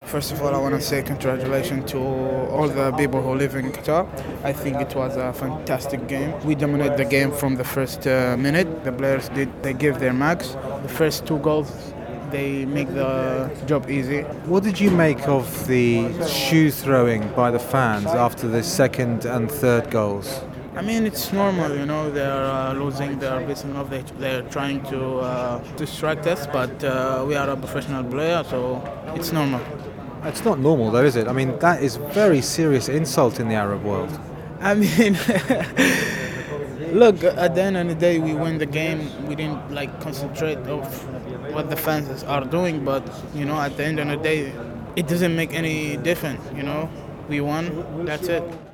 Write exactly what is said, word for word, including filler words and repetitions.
First of all, I want to say congratulations to all the people who live in Qatar. I think it was a fantastic game. We dominated the game from the first uh, minute. The players did they give their max. The first two goals, they make the job easy. What did you make of the shoe throwing by the fans after the second and third goals? I mean, it's normal, you know. They're uh, losing, they're pissing off, they, they're trying to uh, distract us, but uh, we are a professional player, so it's normal. It's not normal, though, is it? I mean, that is very serious insult in the Arab world. I mean, look, at the end of the day, we win the game. We didn't like concentrate of what the fans are doing, but you know, at the end of the day, it doesn't make any difference. You know, we won. That's it.